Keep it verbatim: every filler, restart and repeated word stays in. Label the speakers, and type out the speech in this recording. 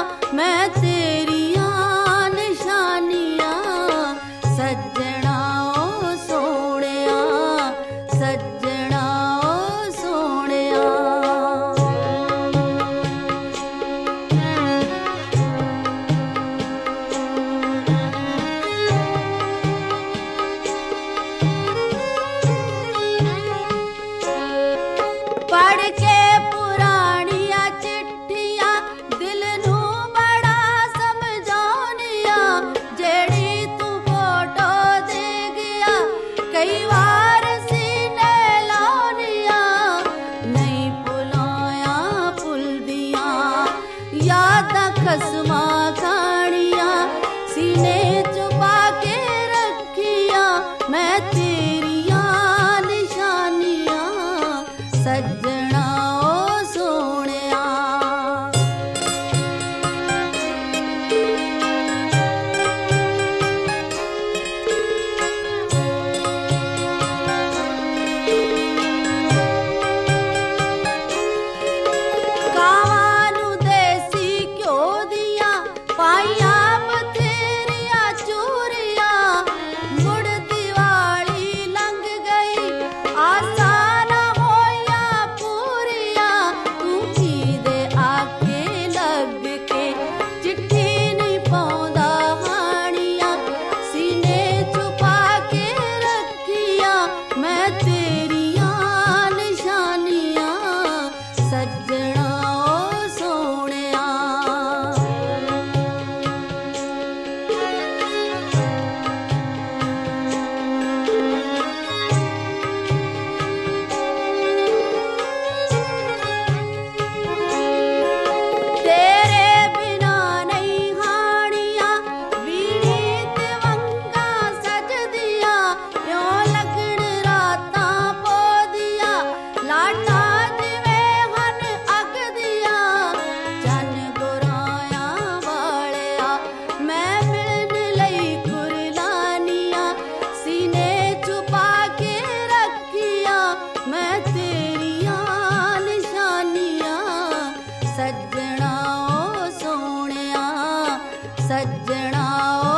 Speaker 1: मैं तेरियां निशानियां सज्जणा ओ सोहणिया सज्जणा ओ सोहणिया। पढ़ के पुरानिया चिट्ठियां दिल नू बड़ा समझाउनिया जेड़ी तू फोटो दे गया कई बार सीने लाउनिया नहीं भुलाया भुलदिया यादां खसमा खानिया सीने छुपा के रखिया मैं तेरियां निशानियां सज्जणा ओ सोहणिया। कावां नू देसी घ्यो दियां पाइयां बथेरियां चूरियां मुड़ दिवाली लंघ गई आसा ना होइया पूरियां तू की दे आके लग के चिट्ठी नहीं पाउंदा हानियां सीने छुपा के रखिया मैं तेरियां निशानियां सज्जणा ओ सोहणिया। तेरे बिना नहीं हानिया वीणी ते वंगा सजदिया यों लगण रातां पोदिया लाडा जिवें हन अगदिया चन गुराया वालिया मैं मिलन लई कुरलानिया सीने छुपा के रखिया मैं तेरियां निशानियां सज्जणा ओ सोहणिया सज्जणा ओ